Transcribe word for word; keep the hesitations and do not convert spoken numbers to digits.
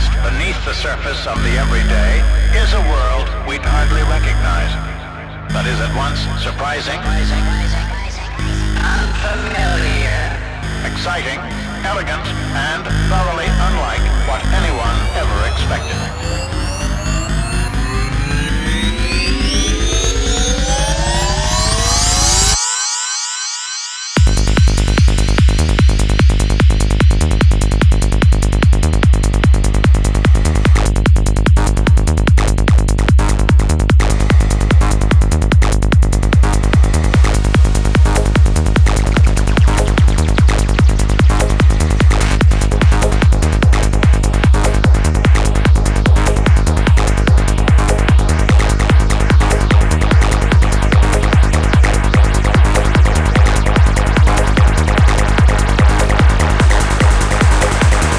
just beneath the surface of the everyday is a world we'd hardly recognize. That is at once surprising, unfamiliar, exciting, elegant, and the